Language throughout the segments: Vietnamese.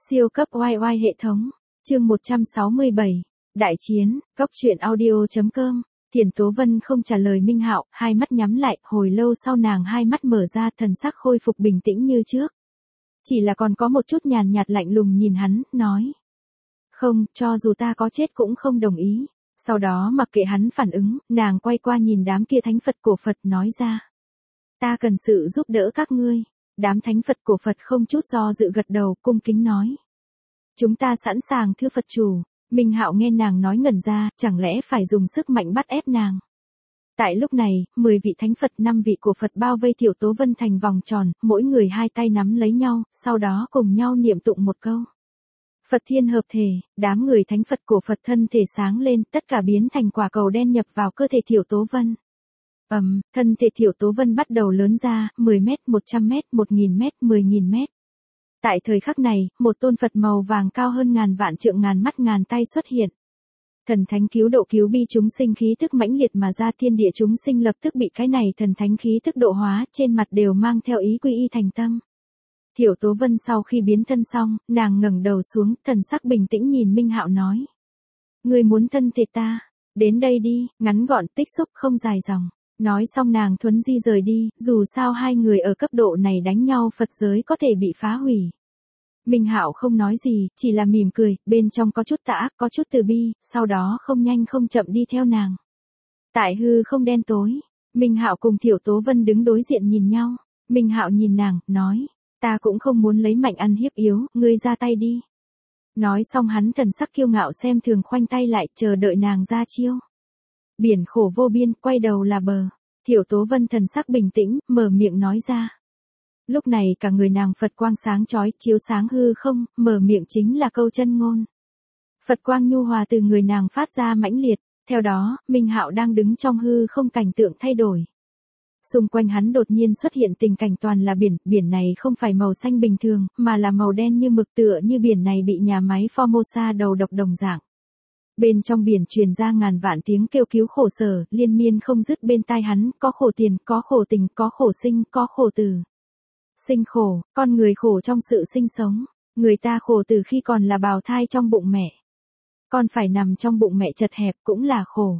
Siêu cấp oai oai hệ thống. Chương 167. Đại chiến. Cốc truyện audio.com. Thiền Tố Vân không trả lời Minh Hạo, hai mắt nhắm lại, hồi lâu sau nàng hai mắt mở ra, thần sắc khôi phục bình tĩnh như trước. Chỉ là còn có một chút nhàn nhạt lạnh lùng nhìn hắn, nói: "Không, cho dù ta có chết cũng không đồng ý." Sau đó mặc kệ hắn phản ứng, nàng quay qua nhìn đám kia thánh Phật cổ Phật nói ra: "Ta cần sự giúp đỡ các ngươi." Đám thánh Phật cổ Phật không chút do dự gật đầu, cung kính nói: "Chúng ta sẵn sàng thưa Phật chủ." Minh Hạo nghe nàng nói ngẩn ra, chẳng lẽ phải dùng sức mạnh bắt ép nàng. Tại lúc này, 10 vị thánh Phật, 5 vị cổ Phật bao vây Tiểu Tố Vân thành vòng tròn, mỗi người hai tay nắm lấy nhau, sau đó cùng nhau niệm tụng một câu. Phật thiên hợp thể, đám người thánh Phật cổ Phật thân thể sáng lên, tất cả biến thành quả cầu đen nhập vào cơ thể Tiểu Tố Vân. Thân thể Tiểu Tố Vân bắt đầu lớn ra, 10 mét, 100 mét, 1000 mét, 10.000 mét. Tại thời khắc này, một tôn Phật màu vàng cao hơn ngàn vạn trượng ngàn mắt ngàn tay xuất hiện. Thần thánh cứu độ cứu bi chúng sinh khí thức mãnh liệt mà ra, thiên địa chúng sinh lập tức bị cái này thần thánh khí thức độ hóa, trên mặt đều mang theo ý quy y thành tâm. Tiểu Tố Vân sau khi biến thân xong, nàng ngẩng đầu xuống, thần sắc bình tĩnh nhìn Minh Hạo nói: "Ngươi muốn thân thể ta? Đến đây đi." Ngắn gọn, tích xúc, không dài dòng. Nói xong nàng thuấn di rời đi, dù sao hai người ở cấp độ này đánh nhau Phật giới có thể bị phá hủy. Minh Hạo không nói gì, chỉ là mỉm cười, bên trong có chút tà ác, có chút từ bi, sau đó không nhanh không chậm đi theo nàng. Tại hư không đen tối, Minh Hạo cùng Tiểu Tố Vân đứng đối diện nhìn nhau. Minh Hạo nhìn nàng, nói: "Ta cũng không muốn lấy mạnh ăn hiếp yếu, ngươi ra tay đi." Nói xong hắn thần sắc kiêu ngạo xem thường khoanh tay lại, chờ đợi nàng ra chiêu. Biển khổ vô biên, quay đầu là bờ. Tiểu Tố Vân thần sắc bình tĩnh, mở miệng nói ra. Lúc này cả người nàng Phật quang sáng chói, chiếu sáng hư không, mở miệng chính là câu chân ngôn. Phật quang nhu hòa từ người nàng phát ra mãnh liệt, theo đó, Minh Hạo đang đứng trong hư không cảnh tượng thay đổi. Xung quanh hắn đột nhiên xuất hiện tình cảnh toàn là biển, biển này không phải màu xanh bình thường, mà là màu đen như mực, tựa như biển này bị nhà máy Formosa đầu độc đồng dạng. Bên trong biển truyền ra ngàn vạn tiếng kêu cứu khổ sở, liên miên không dứt bên tai hắn, có khổ tiền, có khổ tình, có khổ sinh, có khổ tử. Sinh khổ, con người khổ trong sự sinh sống, người ta khổ từ khi còn là bào thai trong bụng mẹ. Con phải nằm trong bụng mẹ chật hẹp cũng là khổ.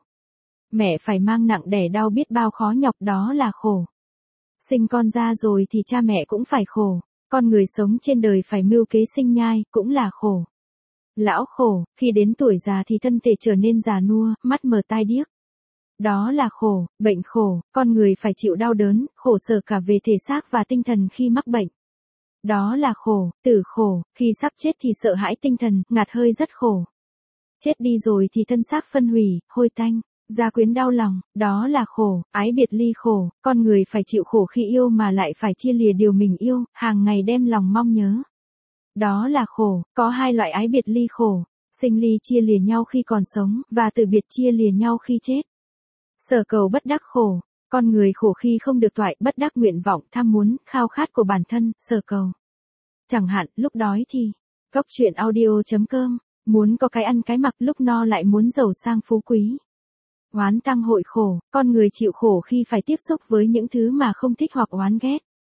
Mẹ phải mang nặng đẻ đau biết bao khó nhọc, đó là khổ. Sinh con ra rồi thì cha mẹ cũng phải khổ, con người sống trên đời phải mưu kế sinh nhai, cũng là khổ. Lão khổ, khi đến tuổi già thì thân thể trở nên già nua, mắt mờ tai điếc. Đó là khổ, bệnh khổ, con người phải chịu đau đớn, khổ sở cả về thể xác và tinh thần khi mắc bệnh. Đó là khổ, tử khổ, khi sắp chết thì sợ hãi tinh thần, ngạt hơi rất khổ. Chết đi rồi thì thân xác phân hủy, hôi tanh, gia quyến đau lòng, đó là khổ, ái biệt ly khổ, con người phải chịu khổ khi yêu mà lại phải chia lìa điều mình yêu, hàng ngày đem lòng mong nhớ. Đó là khổ, có hai loại ái biệt ly khổ, sinh ly chia lìa nhau khi còn sống, và từ biệt chia lìa nhau khi chết. Sở cầu bất đắc khổ, con người khổ khi không được toại, bất đắc nguyện vọng, tham muốn, khao khát của bản thân, sở cầu. Chẳng hạn, lúc đói thì, cốc truyện audio.com, muốn có cái ăn cái mặc, lúc no lại muốn giàu sang phú quý. Oán tăng hội khổ, con người chịu khổ khi phải tiếp xúc với những thứ mà không thích hoặc oán ghét.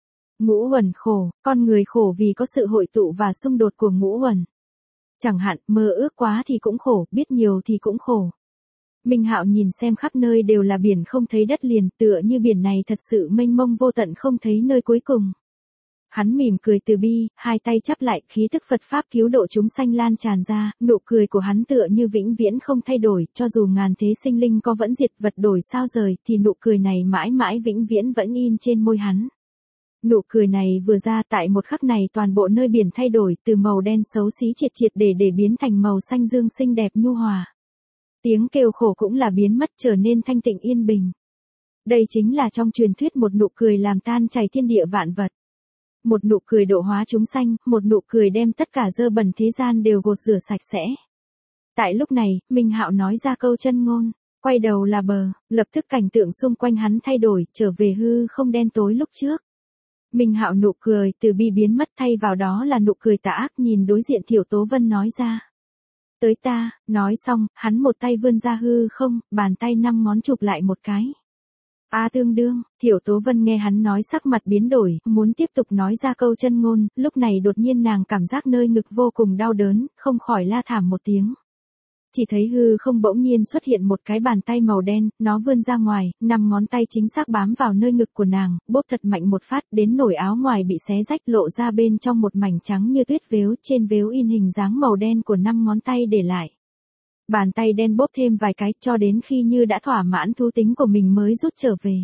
Ngũ uẩn khổ, con người khổ vì có sự hội tụ và xung đột của ngũ uẩn. Chẳng hạn, mơ ước quá thì cũng khổ, biết nhiều thì cũng khổ. Minh Hạo nhìn xem khắp nơi đều là biển không thấy đất liền, tựa như biển này thật sự mênh mông vô tận không thấy nơi cuối cùng. Hắn mỉm cười từ bi, hai tay chắp lại, khí thức Phật Pháp cứu độ chúng sanh lan tràn ra, nụ cười của hắn tựa như vĩnh viễn không thay đổi, cho dù ngàn thế sinh linh có vẫn diệt vật đổi sao rời, thì nụ cười này mãi mãi vĩnh viễn vẫn in trên môi hắn. Nụ cười này vừa ra, tại một khắc này toàn bộ nơi biển thay đổi, từ màu đen xấu xí triệt triệt để biến thành màu xanh dương xinh đẹp nhu hòa. Tiếng kêu khổ cũng là biến mất, trở nên thanh tịnh yên bình. Đây chính là trong truyền thuyết một nụ cười làm tan chảy thiên địa vạn vật. Một nụ cười độ hóa chúng sanh, một nụ cười đem tất cả dơ bẩn thế gian đều gột rửa sạch sẽ. Tại lúc này, Minh Hạo nói ra câu chân ngôn, quay đầu là bờ, lập tức cảnh tượng xung quanh hắn thay đổi, trở về hư không đen tối lúc trước. Minh Hạo nụ cười từ bi biến mất, thay vào đó là nụ cười tà ác, nhìn đối diện Tiểu Tố Vân nói ra: "Tới ta." Nói xong, hắn một tay vươn ra hư không, bàn tay 5 ngón chụp lại một cái. Tương đương, Thiểu Tố Vân nghe hắn nói sắc mặt biến đổi, muốn tiếp tục nói ra câu chân ngôn, lúc này đột nhiên nàng cảm giác nơi ngực vô cùng đau đớn, không khỏi la thảm một tiếng. Chỉ thấy hư không bỗng nhiên xuất hiện một cái bàn tay màu đen, nó vươn ra ngoài, 5 ngón tay chính xác bám vào nơi ngực của nàng, bóp thật mạnh một phát đến nổi áo ngoài bị xé rách lộ ra bên trong một mảnh trắng như tuyết vếu, trên vếu in hình dáng màu đen của 5 ngón tay để lại. Bàn tay đen bóp thêm vài cái cho đến khi như đã thỏa mãn thú tính của mình mới rút trở về.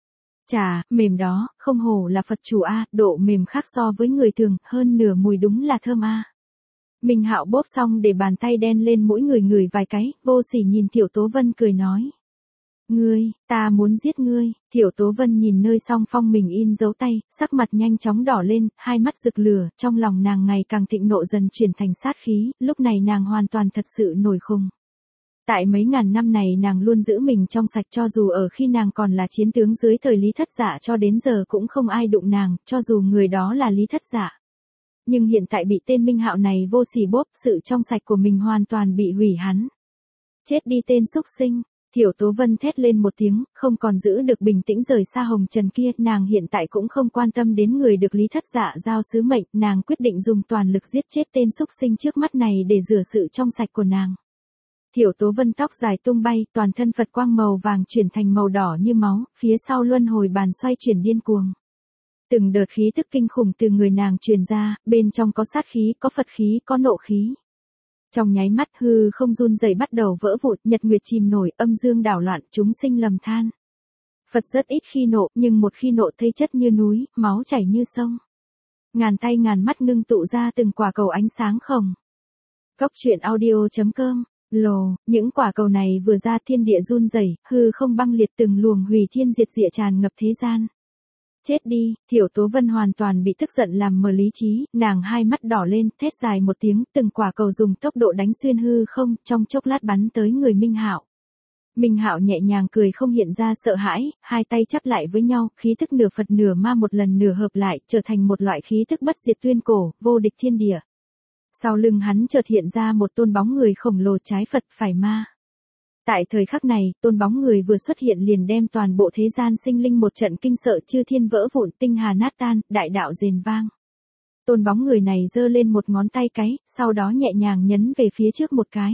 Chà, mềm đó, không hổ là Phật chủ a, độ mềm khác so với người thường, hơn nửa mùi đúng là thơm a. Minh Hạo bóp xong để bàn tay đen lên mỗi người ngửi vài cái, vô sỉ nhìn Thiểu Tố Vân cười nói. Ngươi, ta muốn giết ngươi, Thiểu Tố Vân nhìn nơi song phong mình in dấu tay, sắc mặt nhanh chóng đỏ lên, hai mắt rực lửa, trong lòng nàng ngày càng thịnh nộ dần chuyển thành sát khí, lúc này nàng hoàn toàn thật sự nổi khùng. Tại mấy ngàn năm này nàng luôn giữ mình trong sạch cho dù ở khi nàng còn là chiến tướng dưới thời Lý Thất Dạ cho đến giờ cũng không ai đụng nàng, cho dù người đó là Lý Thất Dạ. Nhưng hiện tại bị tên Minh Hạo này vô sỉ bóp, sự trong sạch của mình hoàn toàn bị hủy hắn. Chết đi tên xúc sinh, Thiểu Tố Vân thét lên một tiếng, không còn giữ được bình tĩnh rời xa hồng trần kia, nàng hiện tại cũng không quan tâm đến người được Lý Thất Dạ giao sứ mệnh, nàng quyết định dùng toàn lực giết chết tên xúc sinh trước mắt này để rửa sự trong sạch của nàng. Thiểu Tố Vân tóc dài tung bay, toàn thân Phật quang màu vàng chuyển thành màu đỏ như máu, phía sau luân hồi bàn xoay chuyển điên cuồng. Từng đợt khí tức kinh khủng từ người nàng truyền ra, bên trong có sát khí, có Phật khí, có nộ khí. Trong nháy mắt hư không run rẩy bắt đầu vỡ vụn, nhật nguyệt chìm nổi, âm dương đảo loạn, chúng sinh lầm than. Phật rất ít khi nộ, nhưng một khi nộ thấy chất như núi, máu chảy như sông. Ngàn tay ngàn mắt ngưng tụ ra từng quả cầu ánh sáng khổng. Góc truyện audio.com. Lồ, những quả cầu này vừa ra thiên địa run rẩy, hư không băng liệt, từng luồng hủy thiên diệt địa tràn ngập thế gian. Chết đi, Thiểu Tố Vân hoàn toàn bị tức giận làm mờ lý trí, nàng hai mắt đỏ lên, thét dài một tiếng, từng quả cầu dùng tốc độ đánh xuyên hư không, trong chốc lát bắn tới người Minh Hạo. Minh Hạo nhẹ nhàng cười không hiện ra sợ hãi, hai tay chắp lại với nhau, khí tức nửa Phật nửa ma một lần nửa hợp lại, trở thành một loại khí tức bất diệt tuyên cổ, vô địch thiên địa. Sau lưng hắn chợt hiện ra một tôn bóng người khổng lồ trái Phật phải ma. Tại thời khắc này, tôn bóng người vừa xuất hiện liền đem toàn bộ thế gian sinh linh một trận kinh sợ, chư thiên vỡ vụn, tinh hà nát tan, đại đạo rền vang. Tôn bóng người này giơ lên một ngón tay cái, sau đó nhẹ nhàng nhấn về phía trước một cái.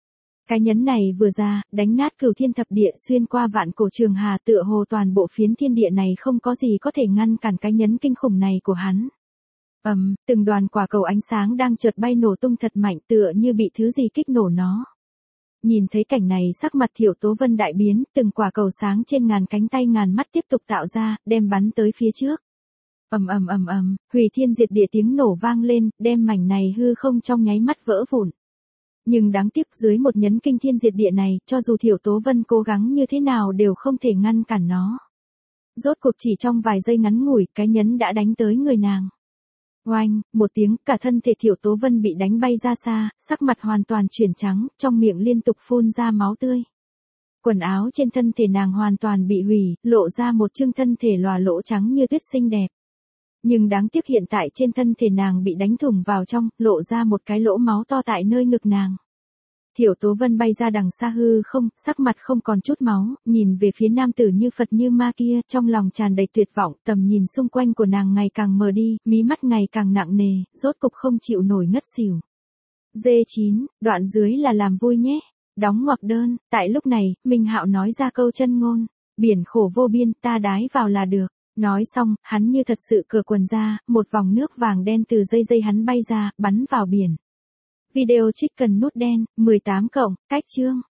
Cái nhấn này vừa ra, đánh nát cửu thiên thập địa, xuyên qua vạn cổ trường hà, tựa hồ toàn bộ phiến thiên địa này không có gì có thể ngăn cản cái nhấn kinh khủng này của hắn. Từng đoàn quả cầu ánh sáng đang chợt bay nổ tung thật mạnh, tựa như bị thứ gì kích nổ nó. Nhìn thấy cảnh này sắc mặt Thiểu Tố Vân đại biến, từng quả cầu sáng trên ngàn cánh tay ngàn mắt tiếp tục tạo ra, đem bắn tới phía trước. Hủy thiên diệt địa tiếng nổ vang lên, đem mảnh này hư không trong nháy mắt vỡ vụn. Nhưng đáng tiếc dưới một nhấn kinh thiên diệt địa này, cho dù Thiểu Tố Vân cố gắng như thế nào đều không thể ngăn cản nó. Rốt cuộc chỉ trong vài giây ngắn ngủi, cái nhấn đã đánh tới người nàng. Oanh, một tiếng, cả thân thể Thiểu Tố Vân bị đánh bay ra xa, sắc mặt hoàn toàn chuyển trắng, trong miệng liên tục phun ra máu tươi. Quần áo trên thân thể nàng hoàn toàn bị hủy, lộ ra một chương thân thể lòa lỗ trắng như tuyết xinh đẹp. Nhưng đáng tiếc hiện tại trên thân thể nàng bị đánh thủng vào trong, lộ ra một cái lỗ máu to tại nơi ngực nàng. Thiểu Tố Vân bay ra đằng xa hư không, sắc mặt không còn chút máu, nhìn về phía nam tử như Phật như ma kia, trong lòng tràn đầy tuyệt vọng, tầm nhìn xung quanh của nàng ngày càng mờ đi, mí mắt ngày càng nặng nề, rốt cục không chịu nổi ngất xỉu. D9, đoạn dưới là làm vui nhé. Đóng ngoặc đơn, tại lúc này, Minh Hạo nói ra câu chân ngôn, biển khổ vô biên, ta đái vào là được. Nói xong, hắn như thật sự cởi quần ra, một vòng nước vàng đen từ dây hắn bay ra, bắn vào biển. Video trích cần nút đen, 18+, cách chương.